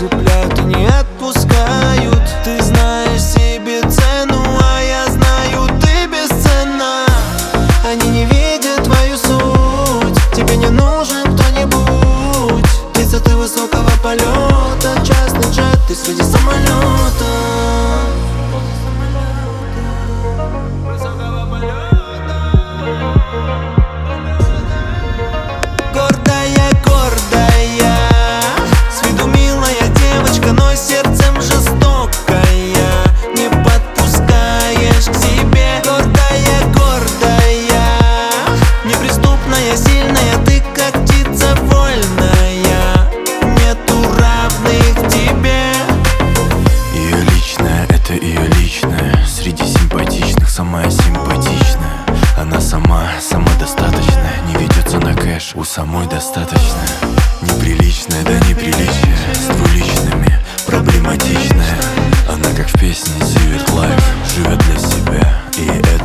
цепляют и не отпускают. Ты знаешь себе цену, а я знаю, ты бесценна. Они не видят твою суть, тебе не нужен кто-нибудь. Птица ты высокого полета, частный джет, ты среди самолета. Гордая, гордая, с виду милая девочка, но сердцем жестокая. Не подпускаешь к себе. Гордая, гордая, неприступная, сильная, ты как птица вольная. Нету равных тебе. Ее личная, это ее личная. Среди симпатичных самая симпатичная. Она сама, самодостаточная. Не ведется на кэш, у самой достаточно. Неприличная, да неприличие, с двуличными, проблематичная. Она как в песне Zivert Life, живет для себя, и это